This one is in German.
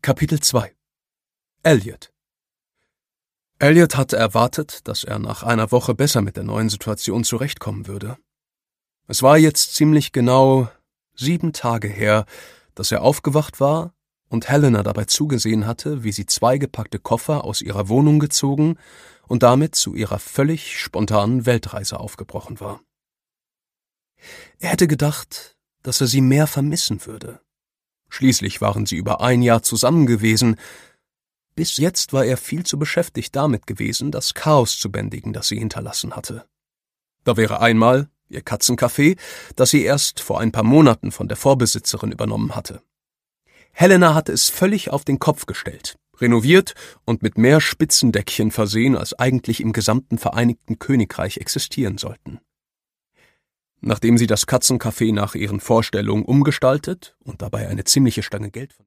Kapitel 2 Elliot hatte erwartet, dass er nach einer Woche besser mit der neuen Situation zurechtkommen würde. Es war jetzt ziemlich genau 7 Tage her, dass er aufgewacht war und Helena dabei zugesehen hatte, wie sie 2 gepackte Koffer aus ihrer Wohnung gezogen und damit zu ihrer völlig spontanen Weltreise aufgebrochen war. Er hätte gedacht, dass er sie mehr vermissen würde. Schließlich waren sie über 1 Jahr zusammen gewesen. Bis jetzt war er viel zu beschäftigt damit gewesen, das Chaos zu bändigen, das sie hinterlassen hatte. Da wäre einmal ihr Katzencafé, das sie erst vor ein paar Monaten von der Vorbesitzerin übernommen hatte. Helena hatte es völlig auf den Kopf gestellt, renoviert und mit mehr Spitzendeckchen versehen, als eigentlich im gesamten Vereinigten Königreich existieren sollten. Nachdem sie das Katzencafé nach ihren Vorstellungen umgestaltet und dabei eine ziemliche Stange Geld